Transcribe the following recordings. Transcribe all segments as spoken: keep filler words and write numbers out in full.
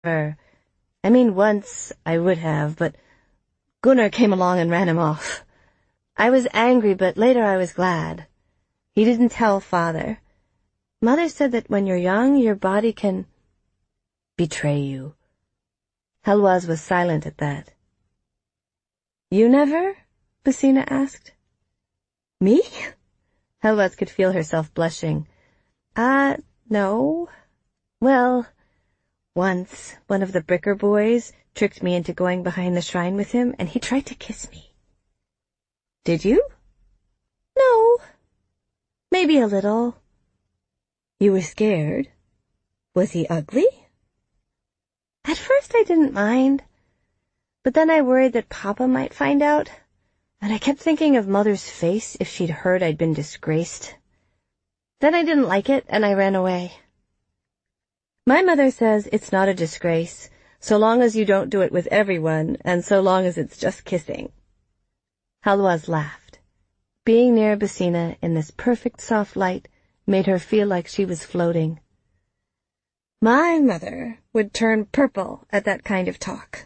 Never. I mean, once I would have, but Gunnar came along and ran him off. I was angry, but later I was glad. He didn't tell Father. Mother said that when you're young, your body can betray you. Helwaz was silent at that. You never? Basina asked. Me? Helwaz could feel herself blushing. Ah, uh, no. Well, once one of the Bricker boys tricked me into going behind the shrine with him, and he tried to kiss me. Did you? No. Maybe a little. You were scared? Was he ugly? At first I didn't mind, but then I worried that Papa might find out, and I kept thinking of Mother's face if she'd heard I'd been disgraced. Then I didn't like it, and I ran away. My mother says it's not a disgrace, so long as you don't do it with everyone, and so long as it's just kissing. Helwaz laughed. Being near Basina in this perfect soft light made her feel like she was floating. My mother would turn purple at that kind of talk.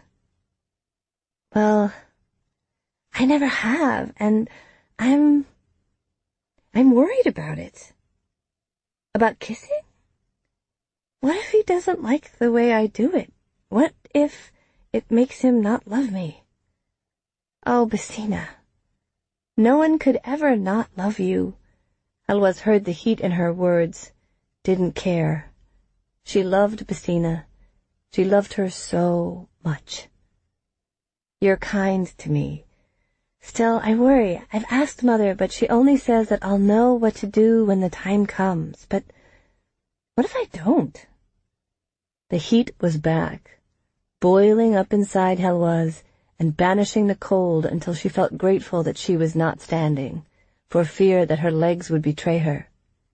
Well, I never have, and I'm... I'm worried about it. About kissing? What if he doesn't like the way I do it? What if it makes him not love me? Oh, Basina, no one could ever not love you. Helwaz heard the heat in her words, didn't care. She loved Basina. She loved her so much. You're kind to me. Still, I worry. I've asked Mother, but she only says that I'll know what to do when the time comes. But what if I don't? The heat was back, boiling up inside Helwaz and banishing the cold until she felt grateful that she was not standing, for fear that her legs would betray her.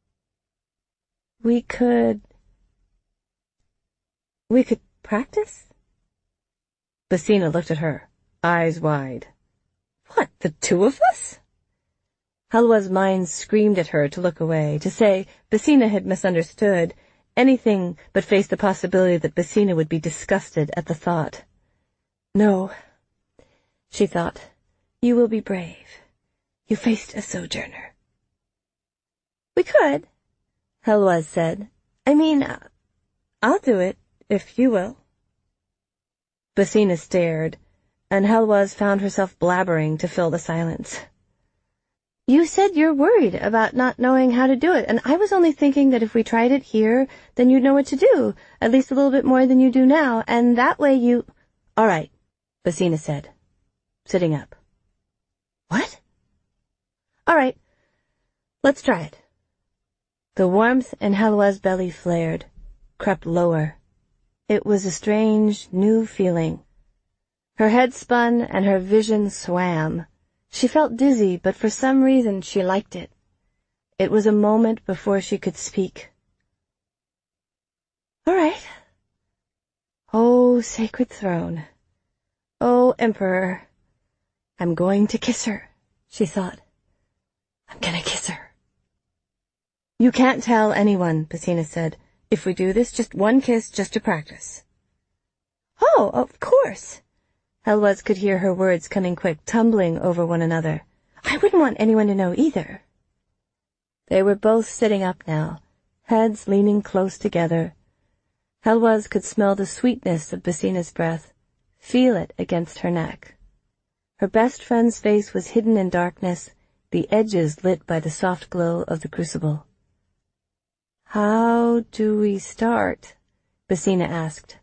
We could... We could practice? Basina looked at her, eyes wide. What, the two of us? Helwaz's mind screamed at her to look away, to say Basina had misunderstood, anything but face the possibility that Basina would be disgusted at the thought. No, she thought, you will be brave. You faced a sojourner. We could, Helwaz said. I mean, I'll do it, if you will. Basina stared, and Helwaz found herself blabbering to fill the silence. You said you're worried about not knowing how to do it, and I was only thinking that if we tried it here, then you'd know what to do, at least a little bit more than you do now, and that way you... All right, Basina said, sitting up. What? All right, let's try it. The warmth in Helwaz's belly flared, crept lower. It was a strange, new feeling. Her head spun and her vision swam. She felt dizzy, but for some reason she liked it. It was a moment before she could speak. All right. Oh, sacred throne. Oh, Emperor. I'm going to kiss her, she thought. I'm gonna kiss her. You can't tell anyone, Basina said. If we do this, just one kiss just to practice. Oh, of course. Helwaz could hear her words coming quick, tumbling over one another. I wouldn't want anyone to know either. They were both sitting up now, heads leaning close together. Helwaz could smell the sweetness of Basina's breath, feel it against her neck. Her best friend's face was hidden in darkness, the edges lit by the soft glow of the crucible. How do we start? Basina asked.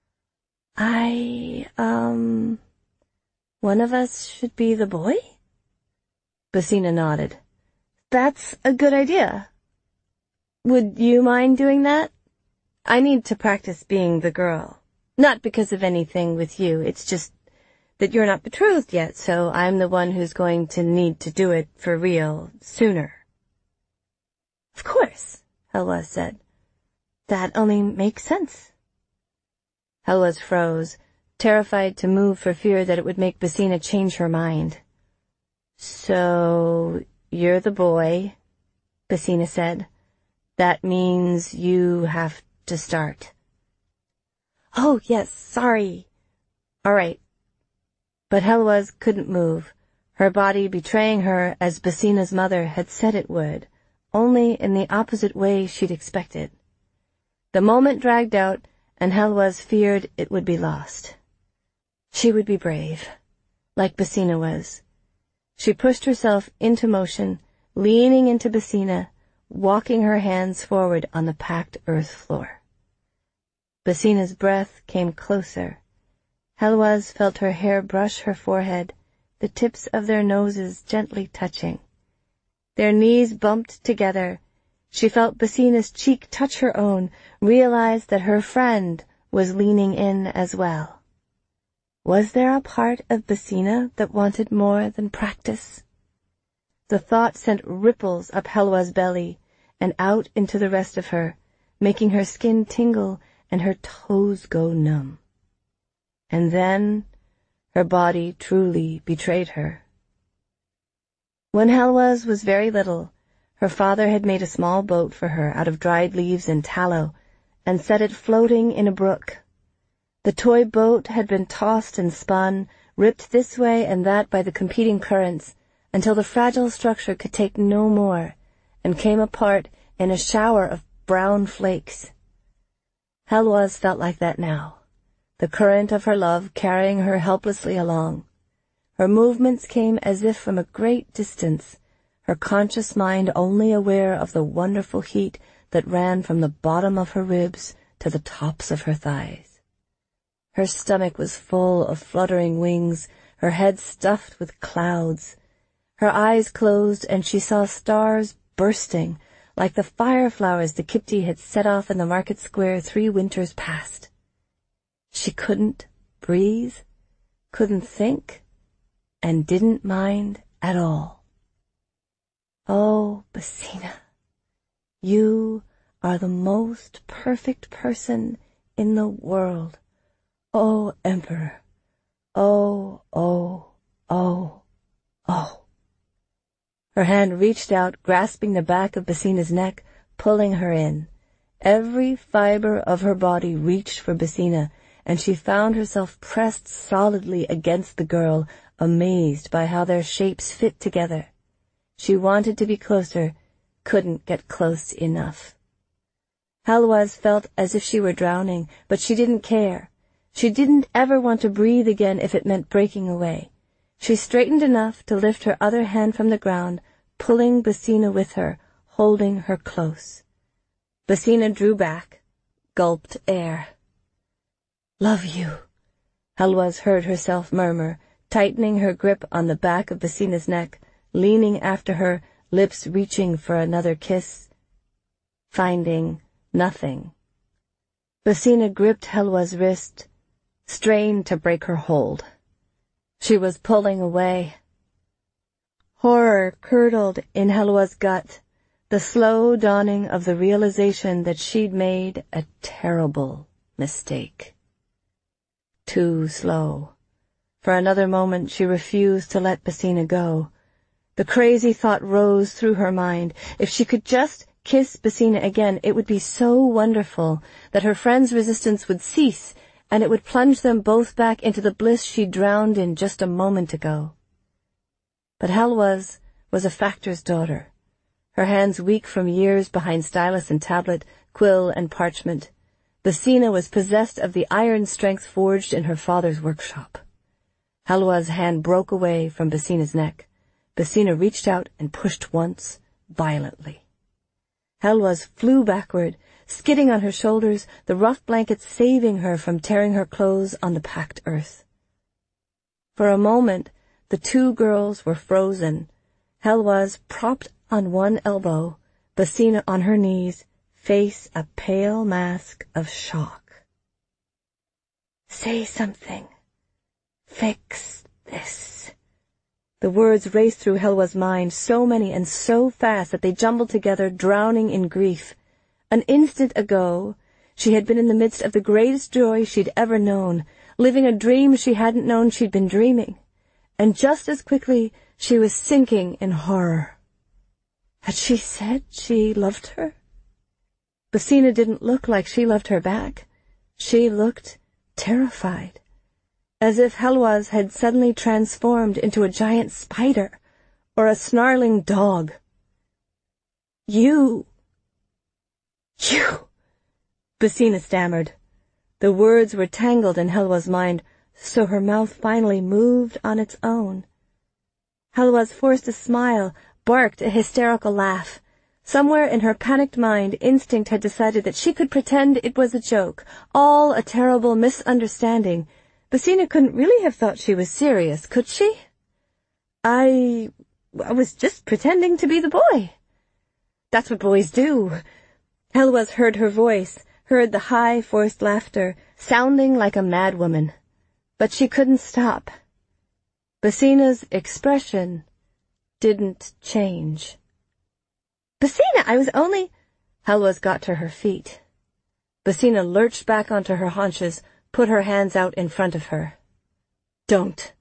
I, um, one of us should be the boy? Basina nodded. That's a good idea. Would you mind doing that? I need to practice being the girl. Not because of anything with you, it's just that you're not betrothed yet, so I'm the one who's going to need to do it for real sooner. Of course, Helwaz said. That only makes sense. Helwaz froze, terrified to move for fear that it would make Basina change her mind. So, you're the boy, Basina said. That means you have to start. Oh, yes, sorry. All right. But Helwaz couldn't move, her body betraying her as Basina's mother had said it would, only in the opposite way she'd expected. The moment dragged out, and Helwaz feared it would be lost. She would be brave, like Basina was. She pushed herself into motion, leaning into Basina, walking her hands forward on the packed earth floor. Basina's breath came closer. Helwaz felt her hair brush her forehead, the tips of their noses gently touching. Their knees bumped together. She felt Basina's cheek touch her own, realized that her friend was leaning in as well. Was there a part of Basina that wanted more than practice? The thought sent ripples up Helwaz's belly and out into the rest of her, making her skin tingle and her toes go numb. And then her body truly betrayed her. When Helwaz was very little, her father had made a small boat for her out of dried leaves and tallow and set it floating in a brook. The toy boat had been tossed and spun, ripped this way and that by the competing currents, until the fragile structure could take no more and came apart in a shower of brown flakes. Helwaz felt like that now, the current of her love carrying her helplessly along. Her movements came as if from a great distance, her conscious mind only aware of the wonderful heat that ran from the bottom of her ribs to the tops of her thighs. Her stomach was full of fluttering wings, her head stuffed with clouds. Her eyes closed, and she saw stars bursting, like the fire flowers the Kipti had set off in the market square three winters past. She couldn't breathe, couldn't think, and didn't mind at all. Oh, Basina, you are the most perfect person in the world. Oh, Emperor, oh, oh, oh, oh. Her hand reached out, grasping the back of Basina's neck, pulling her in. Every fiber of her body reached for Basina, and she found herself pressed solidly against the girl, amazed by how their shapes fit together. She wanted to be closer, couldn't get close enough. Helwaz felt as if she were drowning, but she didn't care. She didn't ever want to breathe again if it meant breaking away. She straightened enough to lift her other hand from the ground, pulling Basina with her, holding her close. Basina drew back, gulped air. "Love you," Helwaz heard herself murmur, tightening her grip on the back of Basina's neck, leaning after her, lips reaching for another kiss. Finding nothing. Basina gripped Helwaz's wrist, strained to break her hold. She was pulling away. Horror curdled in Helwaz's gut, the slow dawning of the realization that she'd made a terrible mistake. Too slow. For another moment she refused to let Basina go. The crazy thought rose through her mind. If she could just kiss Basina again, it would be so wonderful that her friend's resistance would cease, and it would plunge them both back into the bliss she drowned in just a moment ago. But Helwaz was a factor's daughter, her hands weak from years behind stylus and tablet, quill and parchment. Basina was possessed of the iron strength forged in her father's workshop. Helwaz's hand broke away from Basina's neck. Basina reached out and pushed once, violently. Helwaz flew backward, skidding on her shoulders, the rough blanket saving her from tearing her clothes on the packed earth. For a moment, the two girls were frozen, Helwaz propped on one elbow, Basina on her knees, face a pale mask of shock. "Say something. Fix this." The words raced through Helwaz's mind, so many and so fast that they jumbled together, drowning in grief. An instant ago, she had been in the midst of the greatest joy she'd ever known, living a dream she hadn't known she'd been dreaming. And just as quickly, she was sinking in horror. Had she said she loved her? Basina didn't look like she loved her back. She looked terrified, as if Heloise had suddenly transformed into a giant spider or a snarling dog. You... you... Basina stammered. The words were tangled in Heloise's mind, so her mouth finally moved on its own. Heloise forced a smile, barked a hysterical laugh. Somewhere in her panicked mind, instinct had decided that she could pretend it was a joke, all a terrible misunderstanding. Basina couldn't really have thought she was serious, could she? I... I was just pretending to be the boy. That's what boys do. Heloise heard her voice, heard the high, forced laughter, sounding like a madwoman. But she couldn't stop. Basina's expression didn't change. Basina, I was only... Heloise got to her feet. Basina lurched back onto her haunches, put her hands out in front of her. Don't.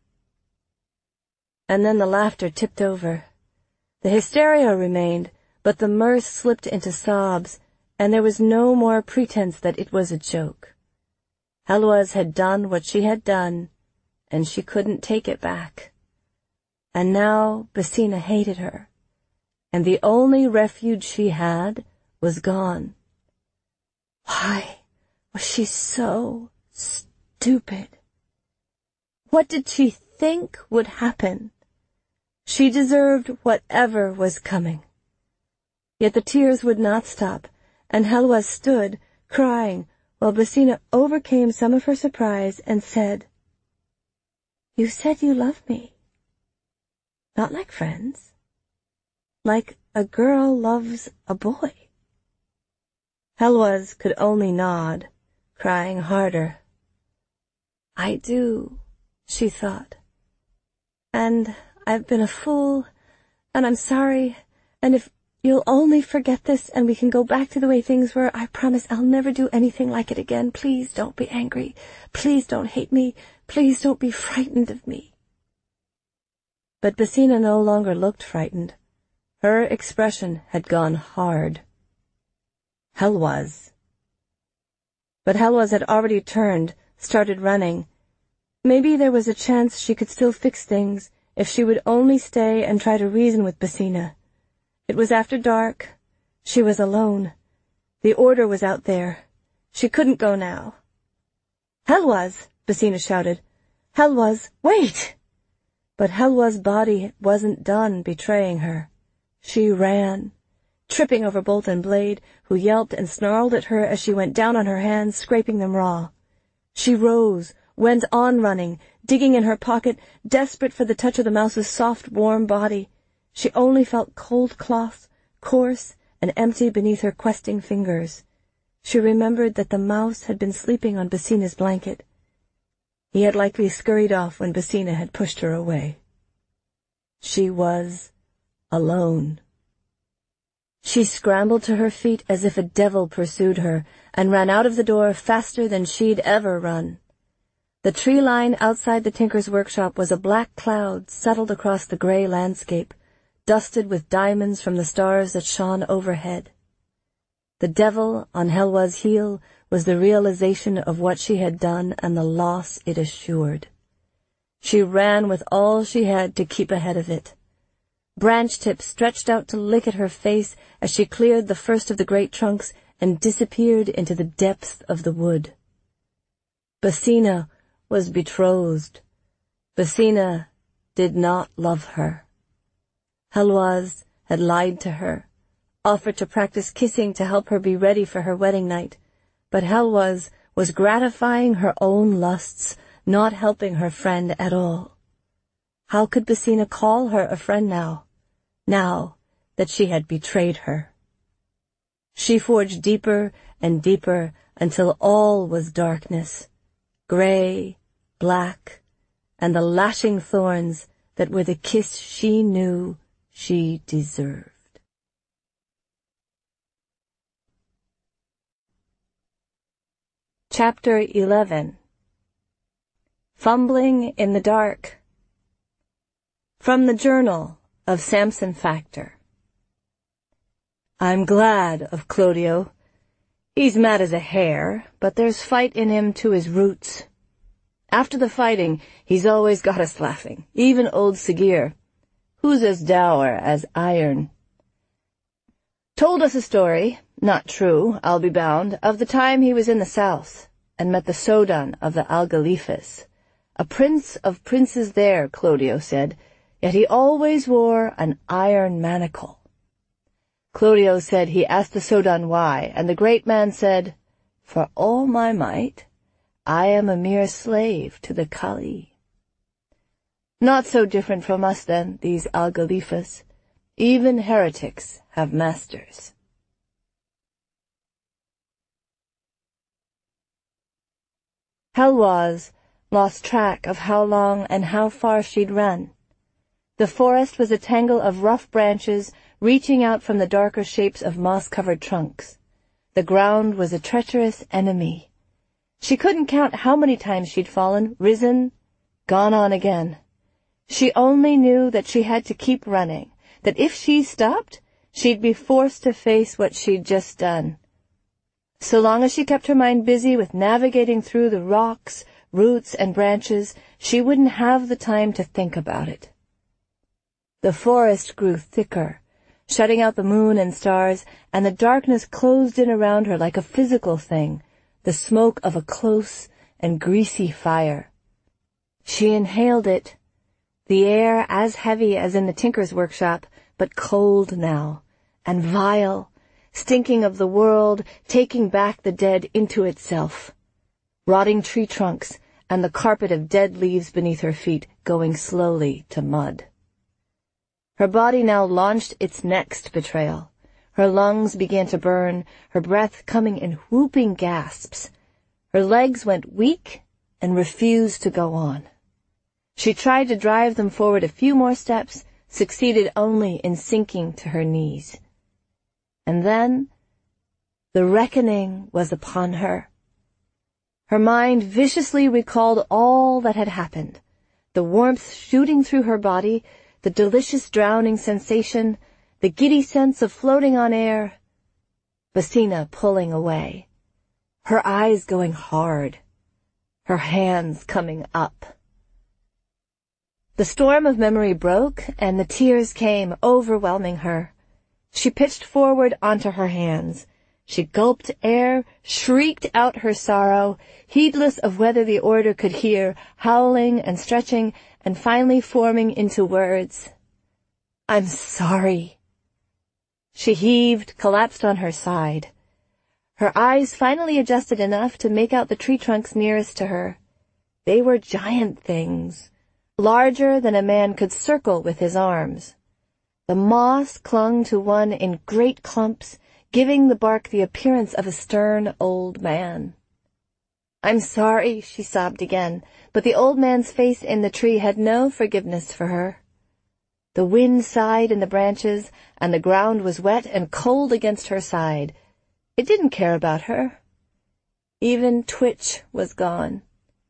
And then the laughter tipped over. The hysteria remained, but the mirth slipped into sobs, and there was no more pretense that it was a joke. Heloise had done what she had done, and she couldn't take it back. And now Basina hated her, and the only refuge she had was gone. Why was she so stupid? What did she think would happen? She deserved whatever was coming. Yet the tears would not stop, and Heloise stood, crying, while Basina overcame some of her surprise and said, "You said you love me. Not like friends. Like a girl loves a boy." Heloise could only nod, crying harder. "I do," she thought. "And I've been a fool, and I'm sorry, and if you'll only forget this and we can go back to the way things were, I promise I'll never do anything like it again. Please don't be angry. Please don't hate me. Please don't be frightened of me." But Basina no longer looked frightened. Her expression had gone hard. Heloise. But Heloise had already turned, started running. Maybe there was a chance she could still fix things if she would only stay and try to reason with Basina. It was after dark. She was alone. The order was out there. She couldn't go now. "Heloise!" Basina shouted. "Heloise, wait!" But Heloise's body wasn't done betraying her. She ran, tripping over Bolt and Blade, who yelped and snarled at her as she went down on her hands, scraping them raw. She rose, went on running, digging in her pocket, desperate for the touch of the mouse's soft, warm body. She only felt cold cloth, coarse and empty beneath her questing fingers. She remembered that the mouse had been sleeping on Basina's blanket. He had likely scurried off when Basina had pushed her away. She was alone. She scrambled to her feet as if a devil pursued her, and ran out of the door faster than she'd ever run. The tree line outside the tinker's workshop was a black cloud settled across the grey landscape, dusted with diamonds from the stars that shone overhead. The devil on Heloise's heel was the realization of what she had done and the loss it assured. She ran with all she had to keep ahead of it. Branch tips stretched out to lick at her face as she cleared the first of the great trunks and disappeared into the depths of the wood. Basina was betrothed. Basina did not love her. Heloise had lied to her, offered to practice kissing to help her be ready for her wedding night, but Heloise was gratifying her own lusts, not helping her friend at all. How could Basina call her a friend now, now that she had betrayed her? She forged deeper and deeper until all was darkness, grey, black, and the lashing thorns that were the kiss she knew she deserved. Chapter eleven. Fumbling in the Dark. From the Journal of Samson Factor. I'm glad of Clodio. He's mad as a hare, but there's fight in him to his roots. After the fighting, he's always got us laughing, even old Sigir, who's as dour as iron. Told us a story, not true, I'll be bound, of the time he was in the south, and met the Sodan of the Algalifes. A prince of princes there, Clodio said, yet he always wore an iron manacle. Clodio said he asked the Sodan why, and the great man said, "For all my might, I am a mere slave to the Kali." Not so different from us, then, these Algalifes. Even heretics have masters. Helwaz lost track of how long and how far she'd run. The forest was a tangle of rough branches reaching out from the darker shapes of moss-covered trunks. The ground was a treacherous enemy. She couldn't count how many times she'd fallen, risen, gone on again. She only knew that she had to keep running, that if she stopped, she'd be forced to face what she'd just done. So long as she kept her mind busy with navigating through the rocks, roots, and branches, she wouldn't have the time to think about it. The forest grew thicker, shutting out the moon and stars, and the darkness closed in around her like a physical thing, the smoke of a close and greasy fire. She inhaled it, the air as heavy as in the tinker's workshop, but cold now, and vile, stinking of the world, taking back the dead into itself. Rotting tree trunks and the carpet of dead leaves beneath her feet going slowly to mud. Her body now launched its next betrayal. Her lungs began to burn, her breath coming in whooping gasps. Her legs went weak and refused to go on. She tried to drive them forward a few more steps, succeeded only in sinking to her knees. And then the reckoning was upon her. Her mind viciously recalled all that had happened, the warmth shooting through her body, the delicious drowning sensation, the giddy sense of floating on air, Basina pulling away, her eyes going hard, her hands coming up. The storm of memory broke, and the tears came, overwhelming her. She pitched forward onto her hands. She gulped air, shrieked out her sorrow, heedless of whether the order could hear, howling and stretching, and finally forming into words. "I'm sorry." She heaved, collapsed on her side. Her eyes finally adjusted enough to make out the tree trunks nearest to her. They were giant things, larger than a man could circle with his arms. The moss clung to one in great clumps, giving the bark the appearance of a stern old man. "I'm sorry," she sobbed again, but the old man's face in the tree had no forgiveness for her. The wind sighed in the branches, and the ground was wet and cold against her side. It didn't care about her. Even Twitch was gone.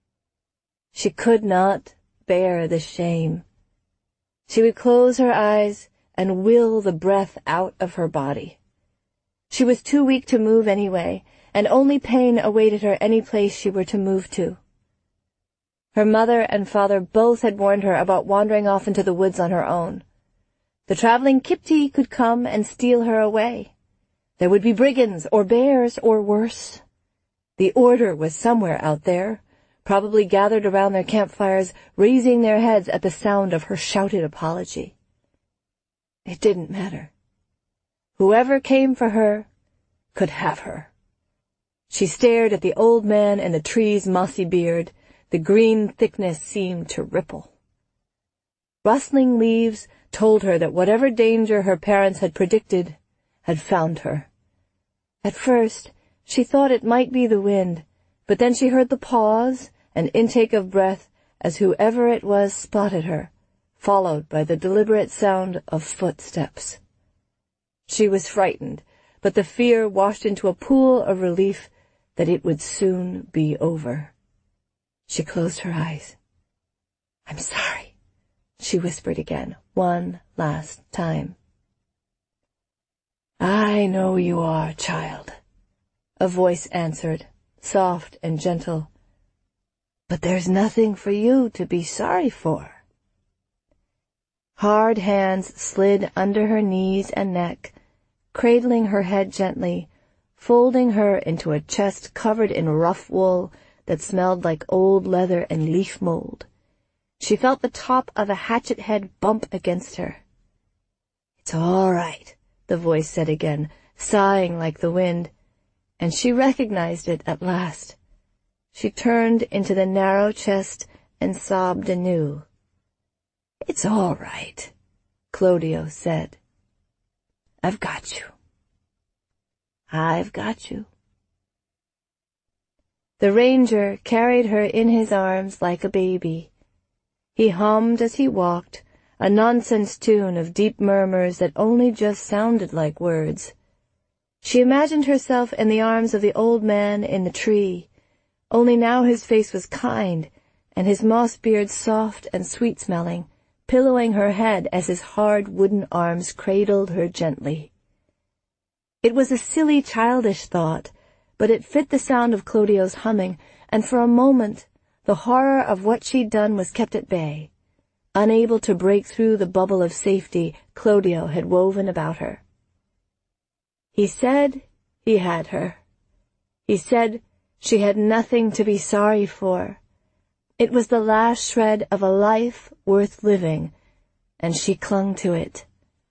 She could not bear the shame. She would close her eyes and will the breath out of her body. She was too weak to move anyway, and only pain awaited her any place she were to move to. Her mother and father both had warned her about wandering off into the woods on her own. The traveling Kipti could come and steal her away. There would be brigands, or bears, or worse. The order was somewhere out there, probably gathered around their campfires, raising their heads at the sound of her shouted apology. It didn't matter. Whoever came for her could have her. She stared at the old man and the tree's mossy beard. The green thickness seemed to ripple. Rustling leaves told her that whatever danger her parents had predicted had found her. At first, she thought it might be the wind, but then she heard the pause and intake of breath as whoever it was spotted her, followed by the deliberate sound of footsteps. She was frightened, but the fear washed into a pool of relief that it would soon be over. She closed her eyes. "I'm sorry," she whispered again, one last time. "I know you are, child," a voice answered, soft and gentle. But there's nothing for you to be sorry for. Hard hands slid under her knees and neck, cradling her head gently, folding her into a chest covered in rough wool that smelled like old leather and leaf mold. She felt the top of a hatchet head bump against her. "It's all right," the voice said again, sighing like the wind, and she recognized it at last. She turned into the narrow chest and sobbed anew. "It's all right," Clodio said. "I've got you. I've got you." The ranger carried her in his arms like a baby. He hummed as he walked, a nonsense tune of deep murmurs that only just sounded like words. She imagined herself in the arms of the old man in the tree, only now his face was kind, and his moss beard soft and sweet-smelling, pillowing her head as his hard wooden arms cradled her gently. It was a silly, childish thought, but it fit the sound of Clodio's humming, and for a moment the horror of what she'd done was kept at bay, unable to break through the bubble of safety Clodio had woven about her. He said he had her. He said she had nothing to be sorry for. It was the last shred of a life worth living, and she clung to it.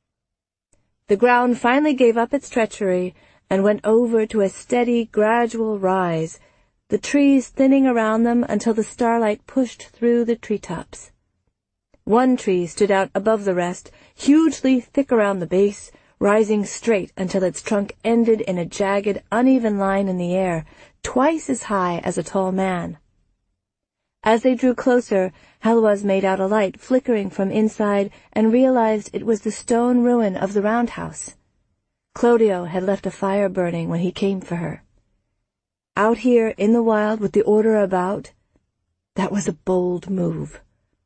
The ground finally gave up its treachery and went over to a steady, gradual rise, the trees thinning around them until the starlight pushed through the treetops. One tree stood out above the rest, hugely thick around the base, rising straight until its trunk ended in a jagged, uneven line in the air, twice as high as a tall man. As they drew closer, Heloise made out a light flickering from inside and realized it was the stone ruin of the roundhouse. Clodio had left a fire burning when he came for her. Out here in the wild with the order about, that was a bold move.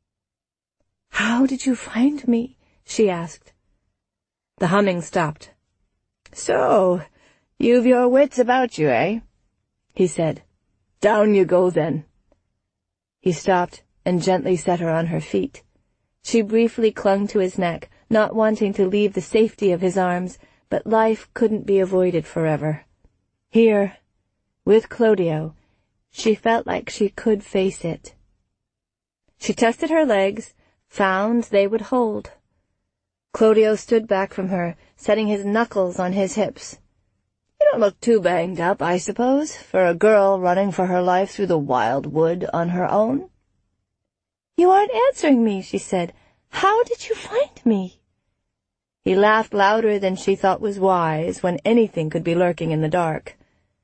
"How did you find me?" she asked. The humming stopped. "So, you've your wits about you, eh?" he said. "Down you go, then." He stopped and gently set her on her feet. She briefly clung to his neck, not wanting to leave the safety of his arms, but life couldn't be avoided forever. Here, with Clodio, she felt like she could face it. She tested her legs, found they would hold. Clodio stood back from her, setting his knuckles on his hips. "You don't look too banged up, I suppose, for a girl running for her life through the wild wood on her own?" "You aren't answering me," she said. "How did you find me?" He laughed louder than she thought was wise when anything could be lurking in the dark.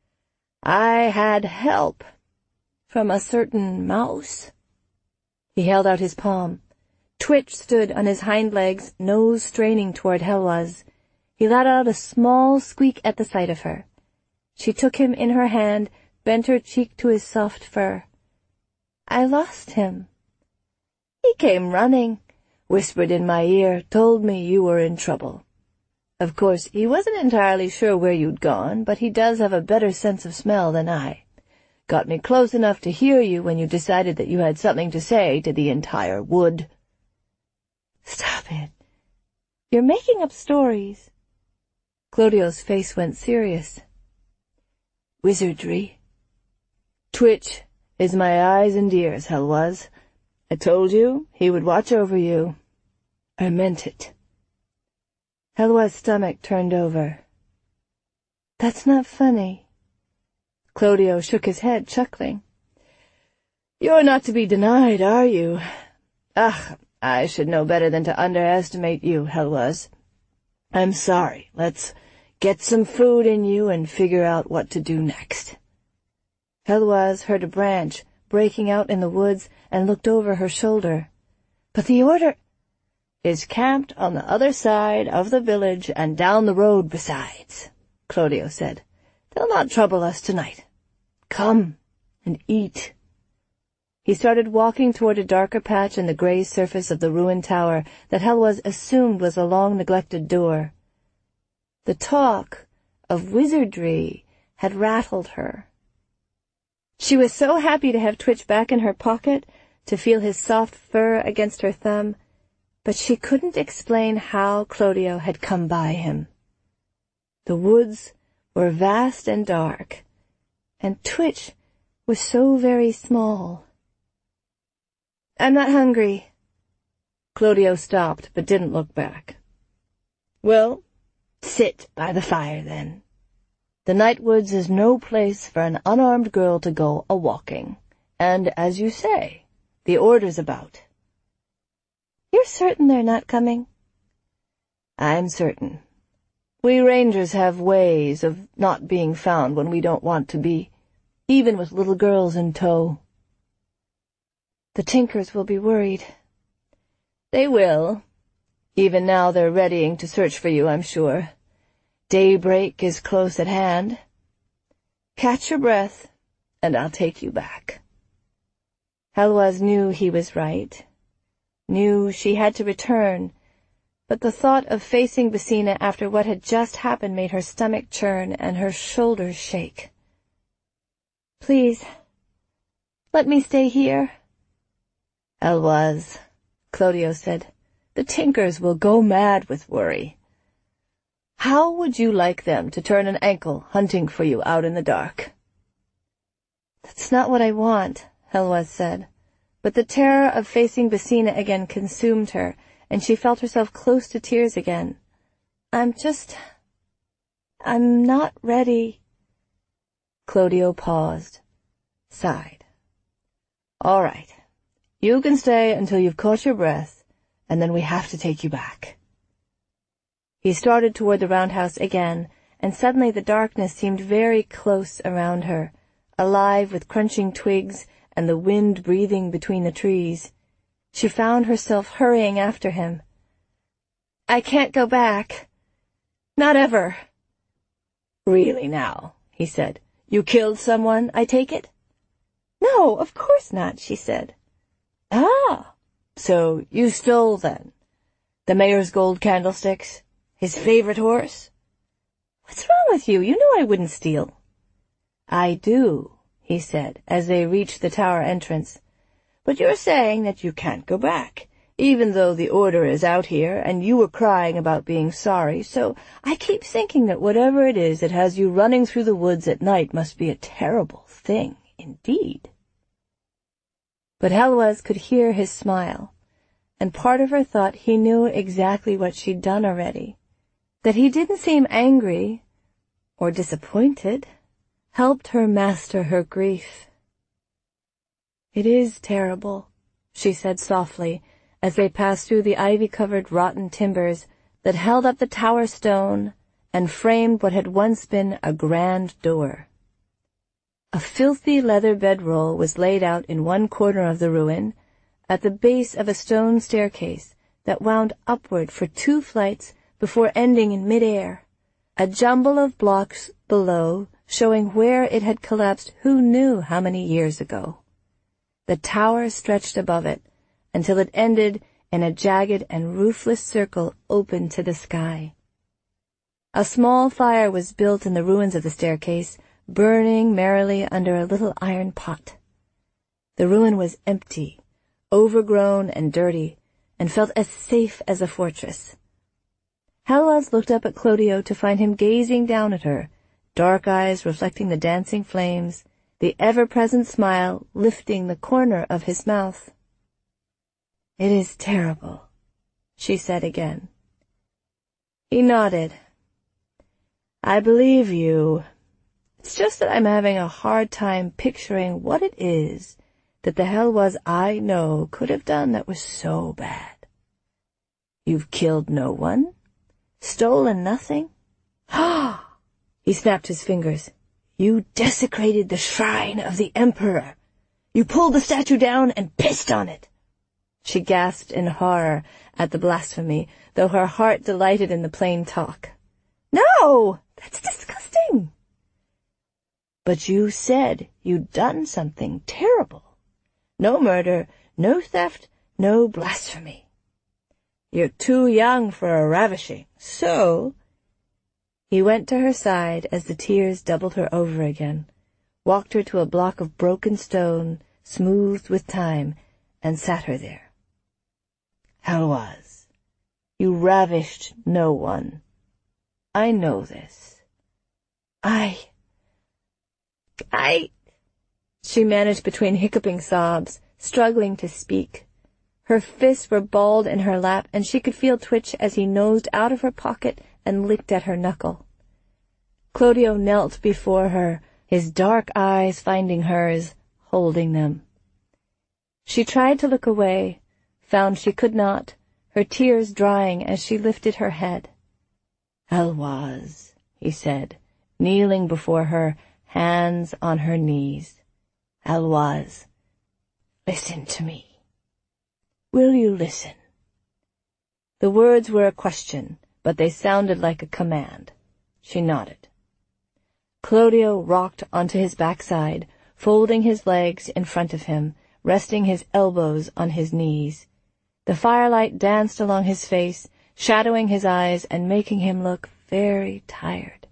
"I had help from a certain mouse." He held out his palm. Twitch stood on his hind legs, nose straining toward Heloise. He let out a small squeak at the sight of her. She took him in her hand, bent her cheek to his soft fur. "I lost him." "He came running, whispered in my ear, told me you were in trouble. Of course, he wasn't entirely sure where you'd gone, but he does have a better sense of smell than I. Got me close enough to hear you when you decided that you had something to say to the entire wood." "Stop it. You're making up stories." Clodio's face went serious. "Wizardry. Twitch is my eyes and ears, Heloise. I told you he would watch over you. I meant it." Heloise's stomach turned over. "That's not funny." Clodio shook his head, chuckling. "You're not to be denied, are you? Ugh, I should know better than to underestimate you, Heloise. I'm sorry. Let's get some food in you and figure out what to do next." Heloise heard a branch breaking out in the woods and looked over her shoulder. "But the order—" "Is camped on the other side of the village and down the road besides," Clodio said. "They'll not trouble us tonight. Come and eat." He started walking toward a darker patch in the gray surface of the ruined tower that Heloise assumed was a long-neglected door. The talk of wizardry had rattled her. She was so happy to have Twitch back in her pocket, to feel his soft fur against her thumb, but she couldn't explain how Clodio had come by him. The woods were vast and dark, and Twitch was so very small. "I'm not hungry." Clodio stopped, but didn't look back. "Well, sit by the fire, then. The night woods is no place for an unarmed girl to go a-walking, and, as you say, the order's about." "You're certain they're not coming?" "I'm certain. We rangers have ways of not being found when we don't want to be, even with little girls in tow." "The Tinkers will be worried." "They will. Even now they're readying to search for you, I'm sure. Daybreak is close at hand. Catch your breath, and I'll take you back." Helwaz knew he was right, knew she had to return, but the thought of facing Basina after what had just happened made her stomach churn and her shoulders shake. "Please, let me stay here." "Helwaz," Clodio said, "the Tinkers will go mad with worry. How would you like them to turn an ankle hunting for you out in the dark?" "That's not what I want," Helwaz said, but the terror of facing Basina again consumed her, and she felt herself close to tears again. I'm just... I'm not ready." Clodio paused, sighed. "All right. You can stay until you've caught your breath, and then we have to take you back." He started toward the roundhouse again, and suddenly the darkness seemed very close around her, alive with crunching twigs and the wind breathing between the trees. She found herself hurrying after him. "I can't go back. Not ever." "Really now," he said. "You killed someone, I take it?" "No, of course not," she said. "Ah, so you stole, then? The mayor's gold candlesticks? His favorite horse?" "What's wrong with you? You know I wouldn't steal." "I do," he said, as they reached the tower entrance. "But you're saying that you can't go back, even though the order is out here, and you were crying about being sorry, so I keep thinking that whatever it is that has you running through the woods at night must be a terrible thing indeed." But Helwaz could hear his smile, and part of her thought he knew exactly what she'd done already. That he didn't seem angry or disappointed helped her master her grief. "It is terrible," she said softly, as they passed through the ivy-covered rotten timbers that held up the tower stone and framed what had once been a grand door. A filthy leather bedroll was laid out in one corner of the ruin, at the base of a stone staircase that wound upward for two flights before ending in mid-air, a jumble of blocks below showing where it had collapsed who knew how many years ago. The tower stretched above it until it ended in a jagged and roofless circle open to the sky. A small fire was built in the ruins of the staircase, burning merrily under a little iron pot. The ruin was empty, overgrown and dirty, and felt as safe as a fortress. Helwaz looked up at Clodio to find him gazing down at her, dark eyes reflecting the dancing flames, the ever-present smile lifting the corner of his mouth. "It is terrible," she said again. He nodded. "I believe you. It's just that I'm having a hard time picturing what it is that the Helwaz I know could have done that was so bad. You've killed no one? Stolen nothing?" "Ah!" He snapped his fingers. "You desecrated the shrine of the Emperor. You pulled the statue down and pissed on it." She gasped in horror at the blasphemy, though her heart delighted in the plain talk. "No! That's disgusting." "But you said you'd done something terrible. No murder, no theft, no blasphemy. You're too young for a ravishing, so—" He went to her side as the tears doubled her over again. walked her to a block of broken stone, smoothed with time, and sat her there. Helwaz, you ravished no one. I know this. I... I... She managed between hiccuping sobs, struggling to speak. Her fists were balled in her lap, and she could feel Twitch as he nosed out of her pocket and licked at her knuckle. Clodio knelt before her, his dark eyes finding hers, holding them. She tried to look away, found she could not, her tears drying as she lifted her head. Helwaz, he said, kneeling before her, hands on her knees. Helwaz, listen to me. Will you listen? The words were a question, but they sounded like a command. She nodded. Clodio rocked onto his backside, folding his legs in front of him, resting his elbows on his knees. The firelight danced along his face, shadowing his eyes and making him look very tired.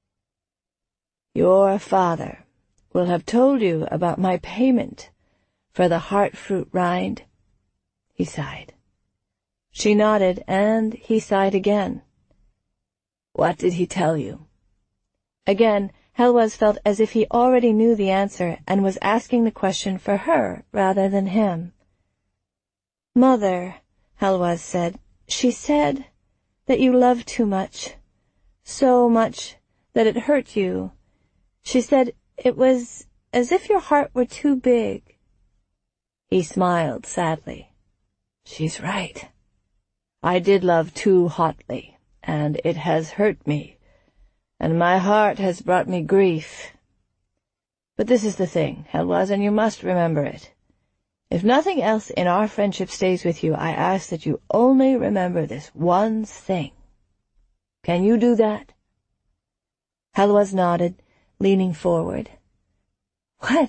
Your father will have told you about my payment for the heart-fruit rind, he sighed. She nodded, and he sighed again. What did he tell you? Again, Helwaz felt as if he already knew the answer and was asking the question for her rather than him. Mother, Helwaz said, she said that you loved too much, so much that it hurt you. She said it was as if your heart were too big. He smiled sadly. She's right. I did love too hotly, and it has hurt me, and my heart has brought me grief. But this is the thing, Helwaz, and you must remember it. If nothing else in our friendship stays with you, I ask that you only remember this one thing. Can you do that? Helwaz nodded, leaning forward. What?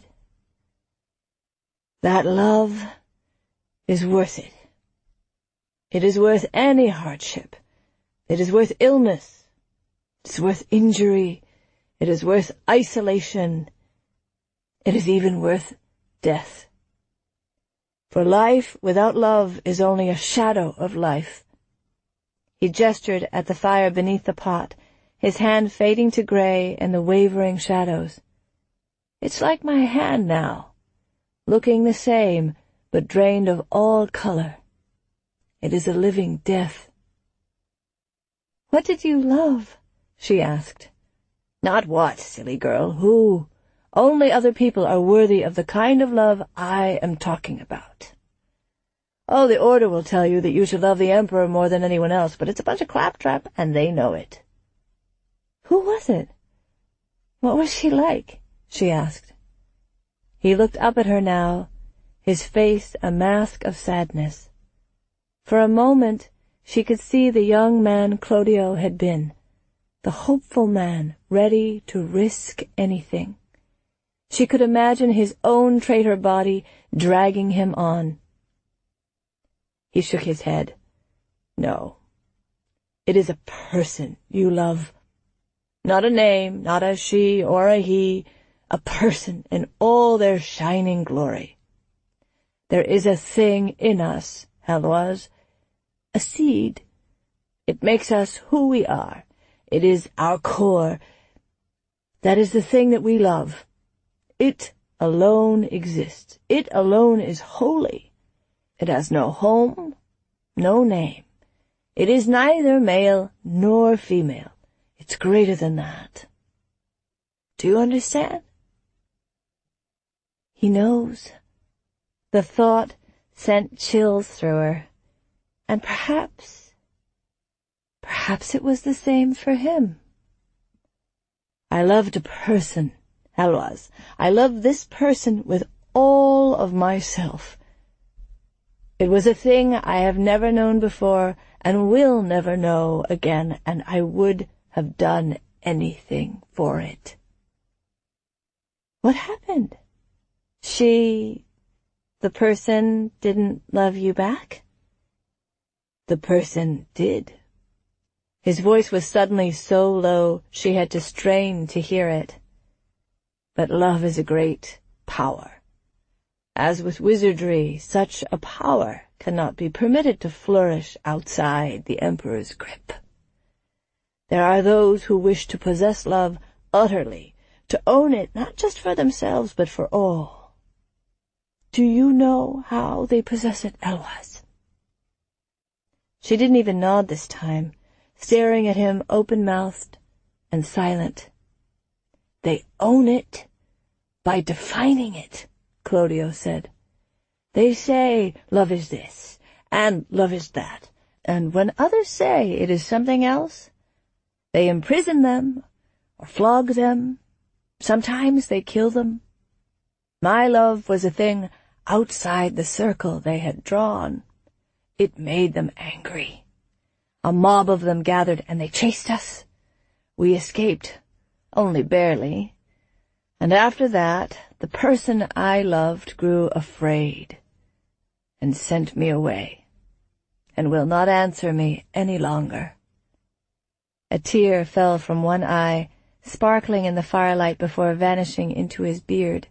That love is worth it. It is worth any hardship. It is worth illness. It is worth injury. It is worth isolation. It is even worth death. For life without love is only a shadow of life. He gestured at the fire beneath the pot, his hand fading to gray in the wavering shadows. It's like my hand now, looking the same, but drained of all color. It is a living death. What did you love? She asked. Not what, silly girl, who? Only other people are worthy of the kind of love I am talking about. Oh, the Order will tell you that you should love the Emperor more than anyone else, but it's a bunch of claptrap, and they know it. Who was it? What was she like? She asked. He looked up at her now, his face a mask of sadness. For a moment she could see the young man Clodio had been, the hopeful man ready to risk anything. She could imagine his own traitor body dragging him on. He shook his head. No. It is a person you love. Not a name, not a she or a he, a person in all their shining glory. There is a thing in us, Helwaz, a seed. It makes us who we are. It is our core. That is the thing that we love. It alone exists. It alone is holy. It has no home, no name. It is neither male nor female. It's greater than that. Do you understand? He knows. The thought sent chills through her. And perhaps, perhaps it was the same for him. I loved a person, Helwaz. I loved this person with all of myself. It was a thing I have never known before and will never know again, and I would have done anything for it. What happened? She, the person, didn't love you back? The person did. His voice was suddenly so low she had to strain to hear it. But love is a great power. As with wizardry, such a power cannot be permitted to flourish outside the Emperor's grip. There are those who wish to possess love utterly, to own it not just for themselves but for all. Do you know how they possess it, Eilwaz?" She didn't even nod this time, staring at him open-mouthed and silent. "They own it by defining it," Clodio said. "They say love is this, and love is that, and when others say it is something else, they imprison them or flog them. Sometimes they kill them. My love was a thing outside the circle they had drawn. It made them angry. A mob of them gathered, and they chased us. We escaped, only barely. And after that, the person I loved grew afraid and sent me away, and will not answer me any longer." A tear fell from one eye, sparkling in the firelight before vanishing into his beard.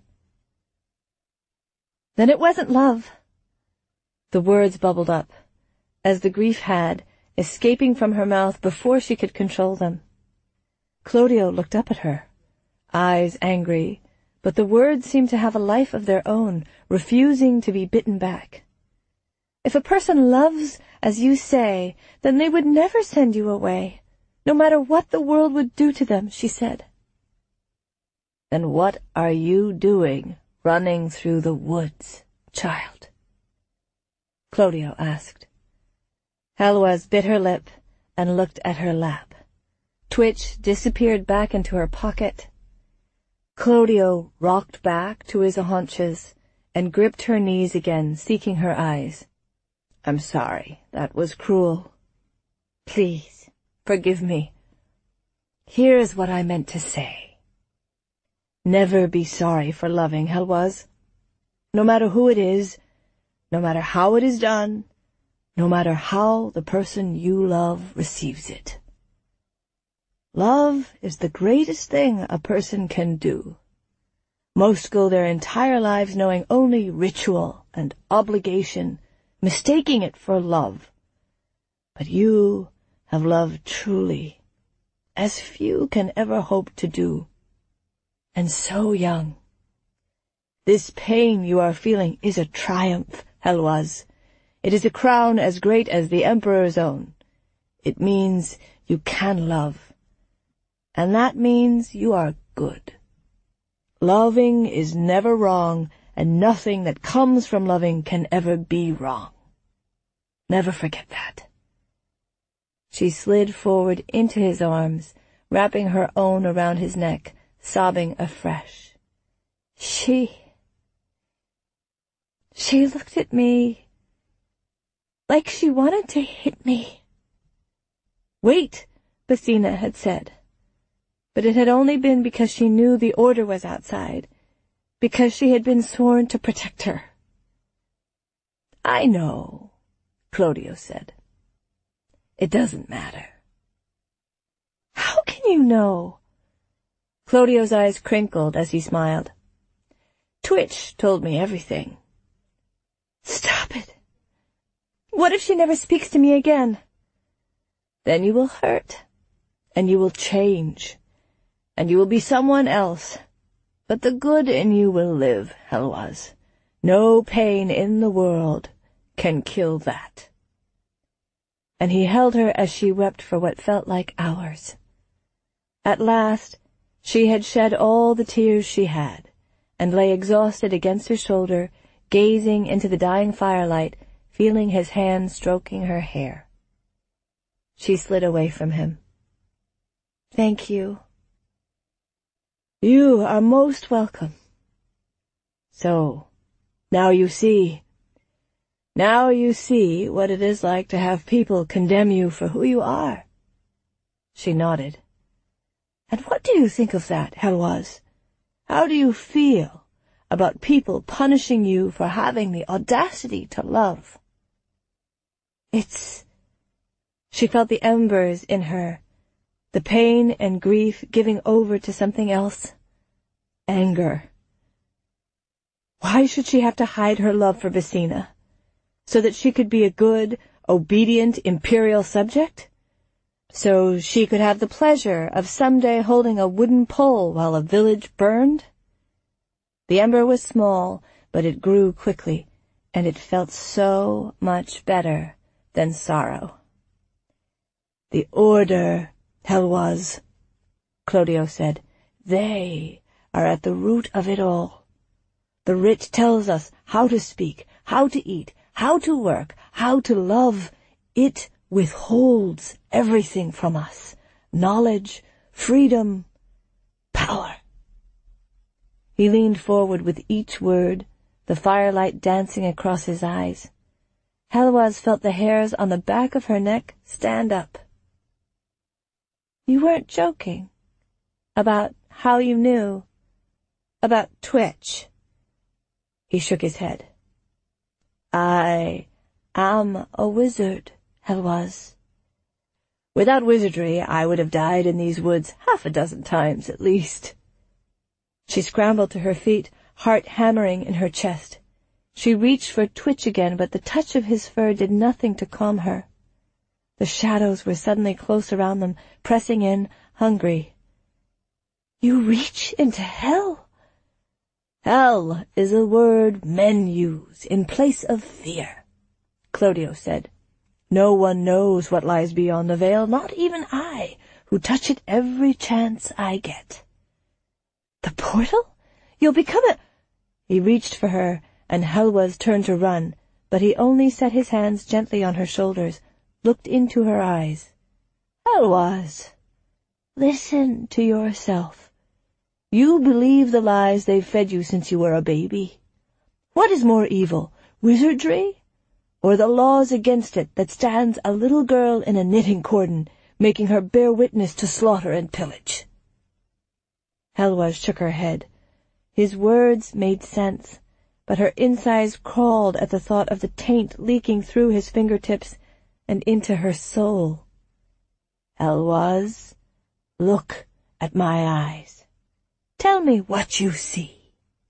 "Then it wasn't love." The words bubbled up, as the grief had, escaping from her mouth before she could control them. Clodio looked up at her, eyes angry, but the words seemed to have a life of their own, refusing to be bitten back. "If a person loves, as you say, then they would never send you away, no matter what the world would do to them," she said. "Then what are you doing running through the woods, child?" Clodio asked. Eilwaz bit her lip and looked at her lap. Twitch disappeared back into her pocket. Clodio rocked back to his haunches and gripped her knees again, seeking her eyes. "I'm sorry. That was cruel. Please, forgive me. Here's what I meant to say. Never be sorry for loving, Eilwaz. No matter who it is, no matter how it is done, no matter how the person you love receives it. Love is the greatest thing a person can do. Most go their entire lives knowing only ritual and obligation, mistaking it for love. But you have loved truly, as few can ever hope to do, and so young. This pain you are feeling is a triumph, Eilwaz. It is a crown as great as the Emperor's own. It means you can love, and that means you are good. Loving is never wrong, and nothing that comes from loving can ever be wrong. Never forget that." She slid forward into his arms, wrapping her own around his neck, sobbing afresh. She... She looked at me like she wanted to hit me. "Wait," Basina had said. But it had only been because she knew the order was outside, because she had been sworn to protect her. "I know," Clodio said. "It doesn't matter." "How can you know?" Clodio's eyes crinkled as he smiled. "Twitch told me everything." "Stop it. What if she never speaks to me again?" "Then you will hurt, and you will change, and you will be someone else. But the good in you will live, Eilwaz. No pain in the world can kill that." And he held her as she wept for what felt like hours. At last she had shed all the tears she had, and lay exhausted against his shoulder, gazing into the dying firelight, feeling his hand stroking her hair. She slid away from him. "Thank you." "You are most welcome." "So, now you see. Now you see what it is like to have people condemn you for who you are." She nodded. "And what do you think of that, Eilwaz? How do you feel about people punishing you for having the audacity to love?" It's... She felt the embers in her, the pain and grief giving over to something else. anger. Why should she have to hide her love for Visina? So that she could be a good, obedient imperial subject? So she could have the pleasure of someday holding a wooden pole while a village burned? The ember was small, but it grew quickly, and it felt so much better than sorrow. "The Order, Helwaz," Clodio said. "They are at the root of it all. The writ tells us how to speak, how to eat, how to work, how to love. It withholds everything from us. Knowledge, freedom, power." He leaned forward with each word, the firelight dancing across his eyes. Helwaz felt the hairs on the back of her neck stand up. "You weren't joking about how you knew about Twitch?" He shook his head. "I am a wizard, Helwaz. Without wizardry, I would have died in these woods half a dozen times at least." She scrambled to her feet, heart hammering in her chest. She reached for Twitch again, but the touch of his fur did nothing to calm her. The shadows were suddenly close around them, pressing in, hungry. "You reach into hell?" "Hell is a word men use in place of fear," Clodio said. "No one knows what lies beyond the veil, not even I, who touch it every chance I get." "The portal? You'll become a—" He reached for her, and Helwaz turned to run, but he only set his hands gently on her shoulders, looked into her eyes. "Helwaz, listen to yourself. You believe the lies they've fed you since you were a baby. What is more evil, wizardry, or the laws against it that stands a little girl in a knitting cordon, making her bear witness to slaughter and pillage?" Helwaz shook her head. His words made sense, but her insides crawled at the thought of the taint leaking through his fingertips and into her soul. "Helwaz, look at my eyes. Tell me what you see."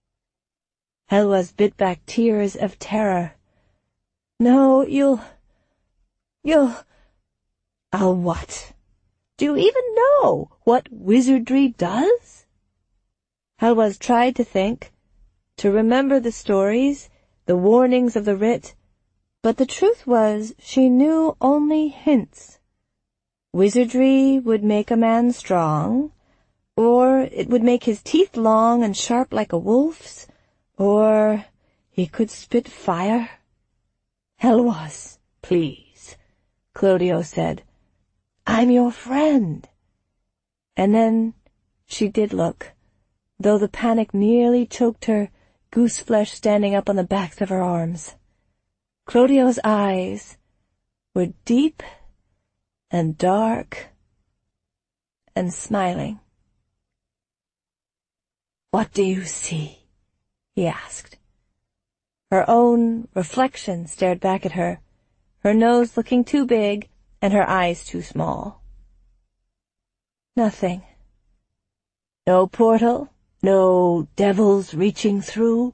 Helwaz bit back tears of terror. "No, you'll... you'll... I'll what? Do you even know what wizardry does?" Helwaz tried to think, to remember the stories, the warnings of the writ, but the truth was she knew only hints. Wizardry would make a man strong, or it would make his teeth long and sharp like a wolf's, or he could spit fire. "Helwaz, please," Clodio said. "I'm your friend." And then she did look, though the panic nearly choked her, goose-flesh standing up on the backs of her arms. Clodio's eyes were deep and dark and smiling. "What do you see?" he asked. Her own reflection stared back at her, her nose looking too big and her eyes too small. "Nothing." "No portal? No devils reaching through?"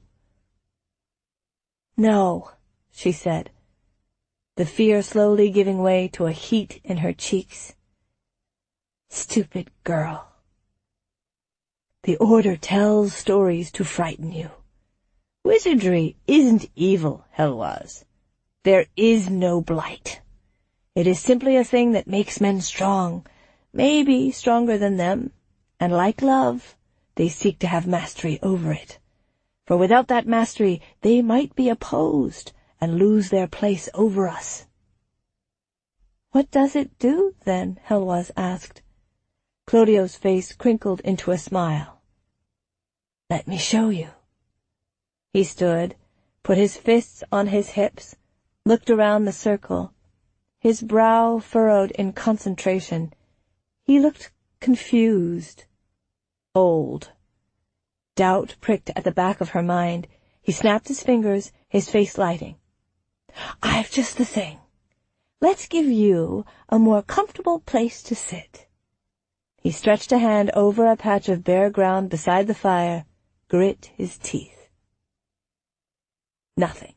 "No," she said, the fear slowly giving way to a heat in her cheeks. "Stupid girl. The Order tells stories to frighten you. Wizardry isn't evil, Helwaz. There is no blight. It is simply a thing that makes men strong, maybe stronger than them, and like love, they seek to have mastery over it. For without that mastery, they might be opposed and lose their place over us." "What does it do, then?" Helwaz asked. Clodio's face crinkled into a smile. "Let me show you." He stood, put his fists on his hips, looked around the circle, his brow furrowed in concentration. He looked confused, old. Doubt pricked at the back of her mind. He snapped his fingers, his face lighting. "I've just the thing. Let's give you a more comfortable place to sit." He stretched a hand over a patch of bare ground beside the fire, grit his teeth. Nothing.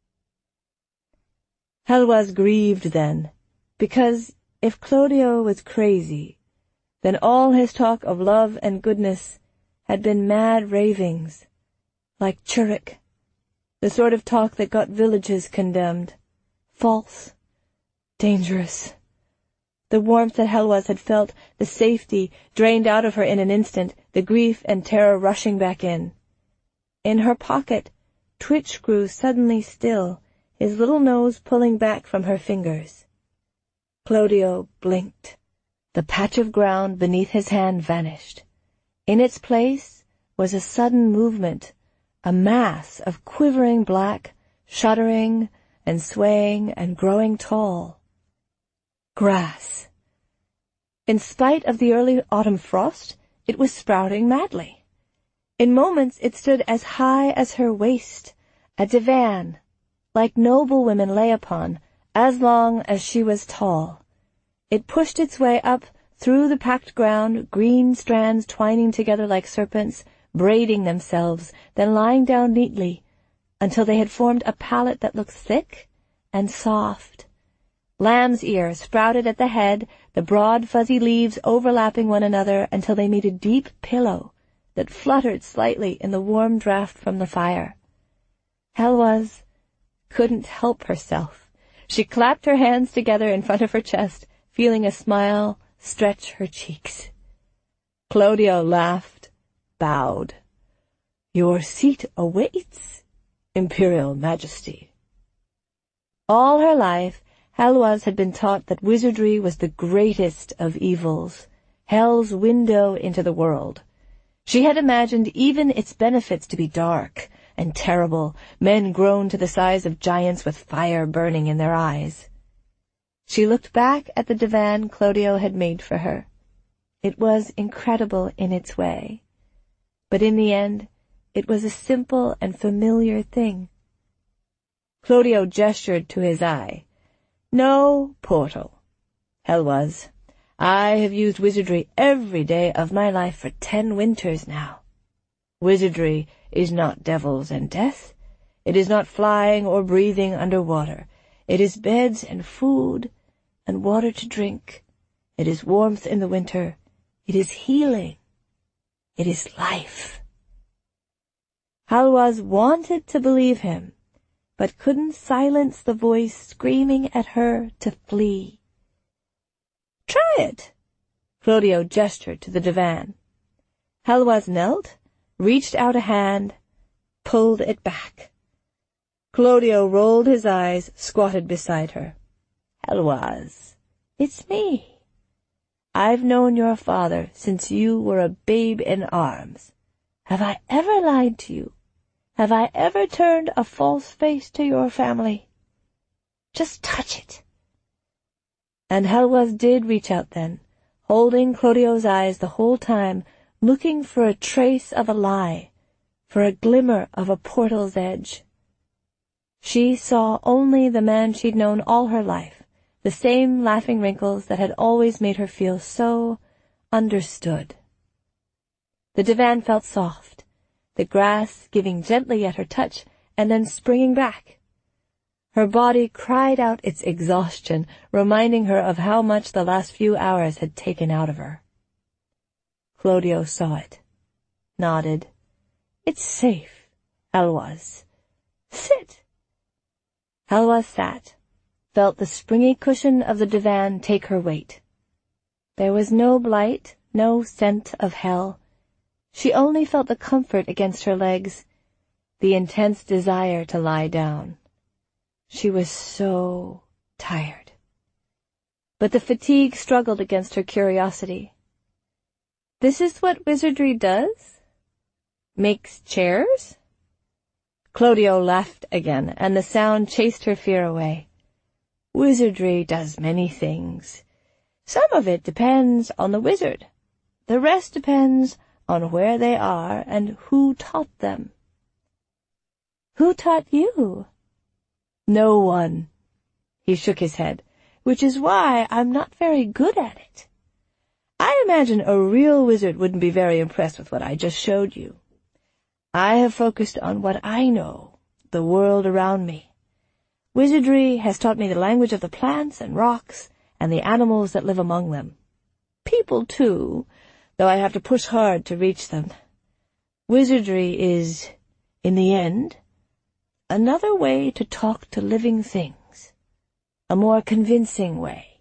Helwaz grieved then, because if Clodagh was crazy, then all his talk of love and goodness had been mad ravings, like Churrick, the sort of talk that got villages condemned, false, dangerous. The warmth that Helwaz had felt, the safety drained out of her in an instant, the grief and terror rushing back in. In her pocket, Twitch grew suddenly still, his little nose pulling back from her fingers. Clodagh blinked. The patch of ground beneath his hand vanished. In its place was a sudden movement, a mass of quivering black, shuddering and swaying and growing tall. Grass. In spite of the early autumn frost, it was sprouting madly. In moments it stood as high as her waist, a divan, like noble women lay upon, as long as she was tall. It pushed its way up through the packed ground, green strands twining together like serpents, braiding themselves, then lying down neatly, until they had formed a pallet that looked thick and soft. Lamb's ear sprouted at the head, the broad fuzzy leaves overlapping one another until they made a deep pillow that fluttered slightly in the warm draught from the fire. Helwaz couldn't help herself. She clapped her hands together in front of her chest, feeling a smile stretch her cheeks. Clodagh laughed, bowed. "Your seat awaits, Imperial Majesty." All her life, Helwaz had been taught that wizardry was the greatest of evils, hell's window into the world. She had imagined even its benefits to be dark and terrible, men grown to the size of giants with fire burning in their eyes. She looked back at the divan Clodagh had made for her. It was incredible in its way, but in the end it was a simple and familiar thing. Clodagh gestured to his eye. "No portal. Helwaz, I have used wizardry every day of my life for ten winters now. Wizardry is not devils and death. It is not flying or breathing under water. It is beds and food and water to drink. It is warmth in the winter. It is healing. It is life." Helwaz wanted to believe him, but couldn't silence the voice screaming at her to flee. "Try it." Clodagh gestured to the divan. Helwaz knelt, reached out a hand, pulled it back. Clodagh rolled his eyes, squatted beside her. "Helwaz, it's me. I've known your father since you were a babe in arms. Have I ever lied to you? Have I ever turned a false face to your family? Just touch it." And Helwaz did reach out then, holding Clodagh's eyes the whole time, looking for a trace of a lie, for a glimmer of a portal's edge. She saw only the man she'd known all her life, the same laughing wrinkles that had always made her feel so understood. The divan felt soft, the grass giving gently at her touch and then springing back. Her body cried out its exhaustion, reminding her of how much the last few hours had taken out of her. Clodagh saw it, nodded. "It's safe, Helwaz. Sit." Helwaz sat, felt the springy cushion of the divan take her weight. There was no blight, no scent of hell. She only felt the comfort against her legs, the intense desire to lie down. She was so tired. But the fatigue struggled against her curiosity. "This is what wizardry does? Makes chairs?" Clodagh laughed again, and the sound chased her fear away. "Wizardry does many things. Some of it depends on the wizard. The rest depends on where they are and who taught them." "Who taught you?" "No one." He shook his head. "Which is why I'm not very good at it. I imagine a real wizard wouldn't be very impressed with what I just showed you. I have focused on what I know, the world around me. Wizardry has taught me the language of the plants and rocks and the animals that live among them. People, too, though I have to push hard to reach them. Wizardry is, in the end, another way to talk to living things, a more convincing way.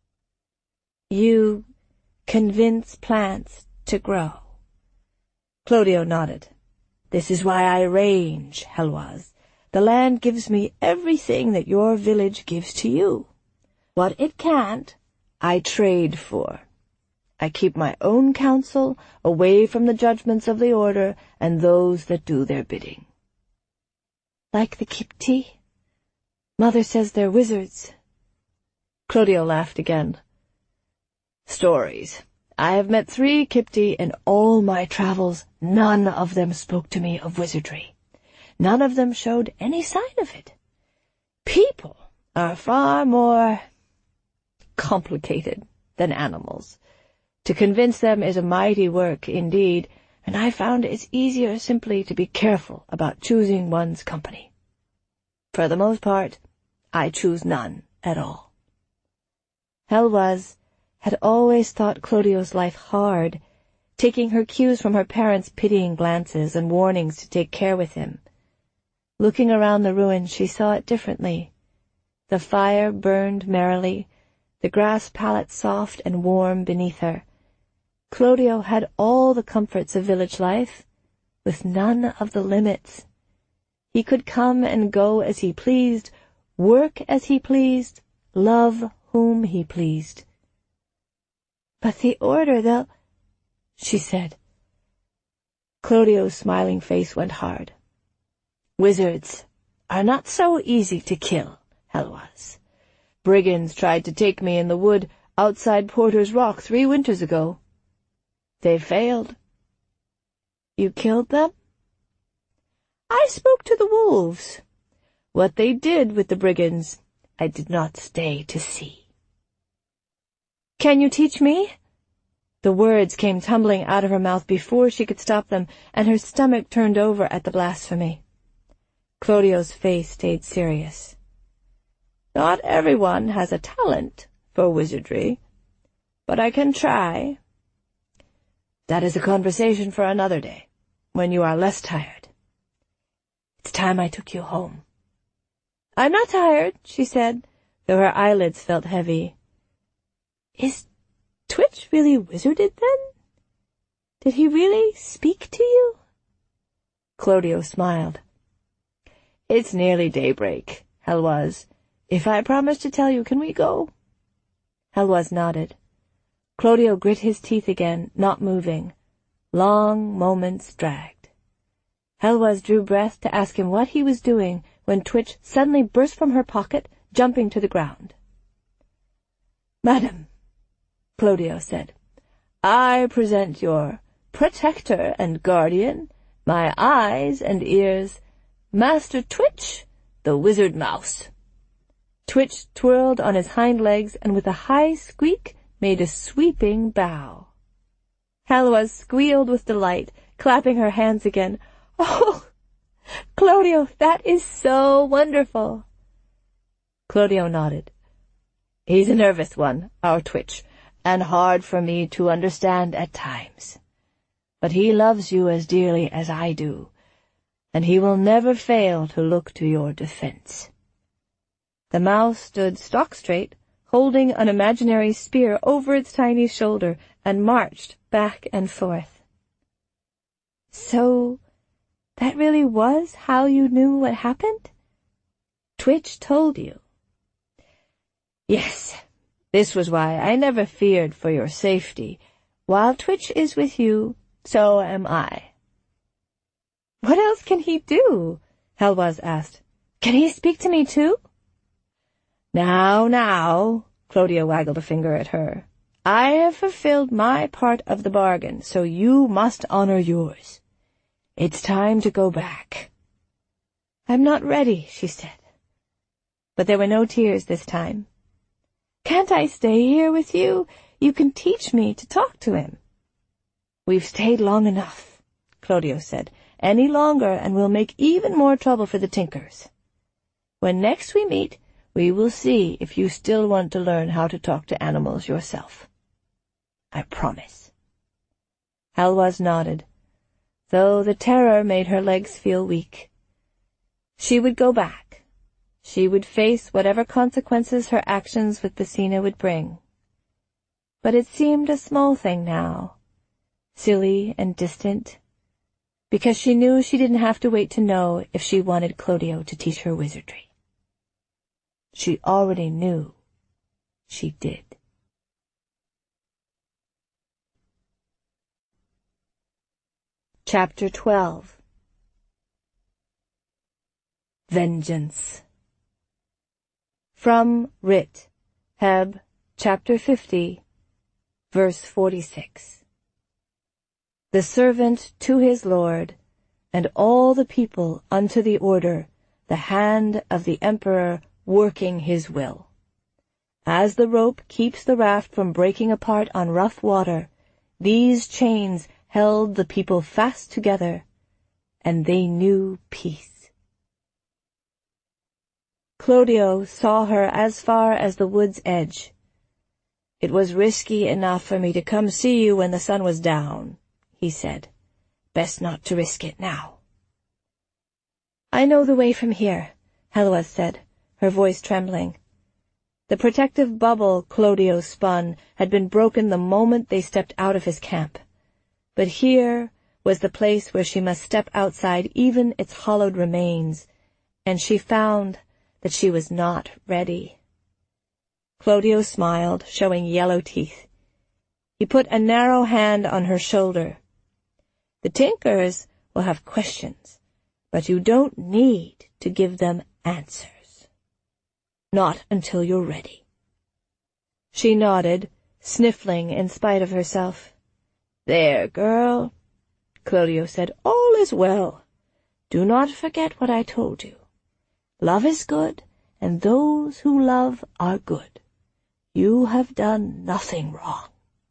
You convince plants to grow. Clodio nodded. This is why I range, Helwaz. The land gives me everything that your village gives to you. What it can't, I trade for. I keep my own counsel away from the judgments of the Order and those that do their bidding. Like the Kipti? Mother says they're wizards. Clodio laughed again. Stories. I have met three Kipti in all my travels. None of them spoke to me of wizardry. None of them showed any sign of it. People are far more complicated than animals. To convince them is a mighty work indeed, and I found it's easier simply to be careful about choosing one's company. For the most part, I choose none at all. Helwaz had always thought Clodio's life hard, taking her cues from her parents' pitying glances and warnings to take care with him. Looking around the ruin, she saw it differently. The fire burned merrily, the grass pallet soft and warm beneath her. Clodio had all the comforts of village life, with none of the limits. He could come and go as he pleased, work as he pleased, love whom he pleased. But the Order, they'll... she said. Clodio's smiling face went hard. Wizards are not so easy to kill, Helwaz. Brigands tried to take me in the wood outside Porter's Rock three winters ago. They failed. You killed them? I spoke to the wolves. What they did with the brigands, I did not stay to see. Can you teach me? The words came tumbling out of her mouth before she could stop them, and her stomach turned over at the blasphemy. Clodio's face stayed serious. Not everyone has a talent for wizardry, but I can try. That is a conversation for another day, when you are less tired. It's time I took you home. I'm not tired, she said, though her eyelids felt heavy. Is Twitch really wizarded, then? Did he really speak to you? Clodio smiled. It's nearly daybreak, Helwaz. If I promise to tell you, can we go? Helwaz nodded. Clodio grit his teeth again, not moving. Long moments dragged. Helwaz drew breath to ask him what he was doing when Twitch suddenly burst from her pocket, jumping to the ground. Madam, Clodio said, I present your protector and guardian, my eyes and ears, Master Twitch, the wizard mouse. Twitch twirled on his hind legs and with a high squeak made a sweeping bow. Helwaz squealed with delight, clapping her hands again. Oh, Clodio, that is so wonderful. Clodio nodded. He's a nervous one, our Twitch, and hard for me to understand at times. But he loves you as dearly as I do, and he will never fail to look to your defense. The mouse stood stock straight, holding an imaginary spear over its tiny shoulder, and marched back and forth. So, that really was how you knew what happened? Twitch told you. Yes, this was why I never feared for your safety. While Twitch is with you, so am I. What else can he do? Helwaz asked. Can he speak to me too? Now, now, Clodio waggled a finger at her. I have fulfilled my part of the bargain, so you must honor yours. It's time to go back. I'm not ready, she said. But there were no tears this time. Can't I stay here with you? You can teach me to talk to him. We've stayed long enough, Clodio said, any longer and will make even more trouble for the Tinkers. When next we meet, we will see if you still want to learn how to talk to animals yourself. I promise." Helwaz nodded, though the terror made her legs feel weak. She would go back. She would face whatever consequences her actions with Basina would bring. But it seemed a small thing now, silly and distant, because she knew she didn't have to wait to know if she wanted Clodio to teach her wizardry. She already knew she did. Chapter twelve. Vengeance. From Writ, Heb, chapter fifty, verse forty-six. The servant to his lord, and all the people unto the order, the hand of the emperor working his will. As the rope keeps the raft from breaking apart on rough water, these chains held the people fast together, and they knew peace. Clodio saw her as far as the wood's edge. "It was risky enough for me to come see you when the sun was down," he said. "Best not to risk it now." "I know the way from here," Helwaz said, her voice trembling. The protective bubble Clodio spun had been broken the moment they stepped out of his camp. But here was the place where she must step outside even its hollowed remains, and she found that she was not ready. Clodio smiled, showing yellow teeth. He put a narrow hand on her shoulder. "The Tinkers will have questions, but you don't need to give them answers. Not until you're ready." She nodded, sniffling in spite of herself. "There, girl," Clodio said, "all is well. Do not forget what I told you. Love is good, and those who love are good. You have done nothing wrong."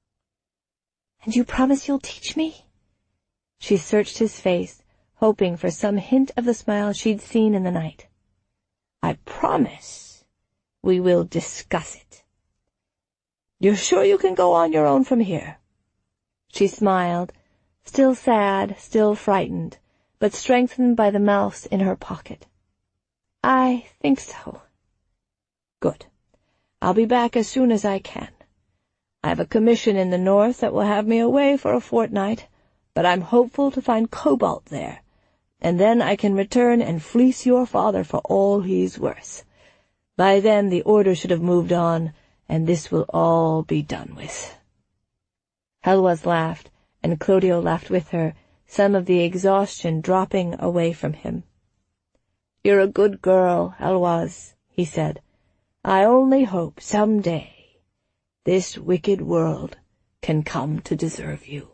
"And you promise you'll teach me?" She searched his face, hoping for some hint of the smile she'd seen in the night. "I promise we will discuss it. You're sure you can go on your own from here?" She smiled, still sad, still frightened, but strengthened by the mouse in her pocket. "I think so." "Good. I'll be back as soon as I can. I have a commission in the north that will have me away for a fortnight, but I'm hopeful to find cobalt there, and then I can return and fleece your father for all he's worth. By then the order should have moved on, and this will all be done with." Helwaz laughed, and Clodio laughed with her, some of the exhaustion dropping away from him. "You're a good girl, Helwaz," he said. "I only hope some day this wicked world can come to deserve you."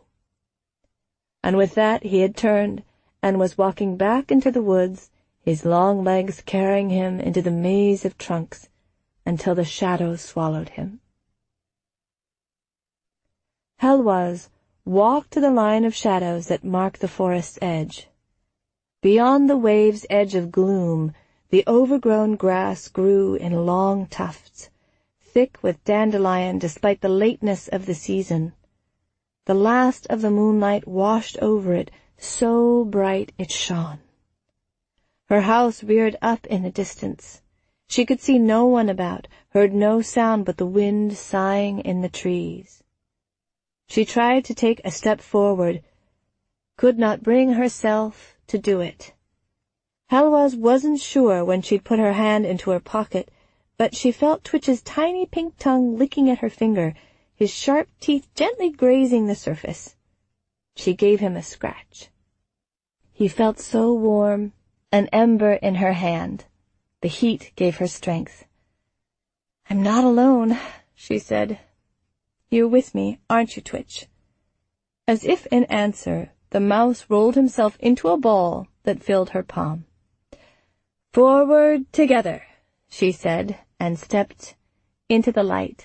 And with that he had turned and was walking back into the woods, his long legs carrying him into the maze of trunks until the shadows swallowed him. Helwaz walked to the line of shadows that marked the forest's edge. Beyond the wave's edge of gloom, the overgrown grass grew in long tufts, thick with dandelion despite the lateness of the season. The last of the moonlight washed over it, so bright it shone. Her house reared up in the distance. She could see no one about, heard no sound but the wind sighing in the trees. She tried to take a step forward, could not bring herself to do it. Helwaz wasn't sure when she'd put her hand into her pocket, but she felt Twitch's tiny pink tongue licking at her finger, his sharp teeth gently grazing the surface. She gave him a scratch. He felt so warm, an ember in her hand. The heat gave her strength. "I'm not alone," she said. "You're with me, aren't you, Twitch?" As if in answer, the mouse rolled himself into a ball that filled her palm. "Forward together," she said, and stepped into the light.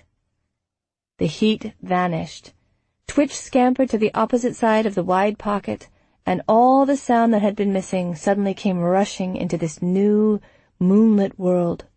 The heat vanished. Twitch scampered to the opposite side of the wide pocket and all the sound that had been missing suddenly came rushing into this new, moonlit world.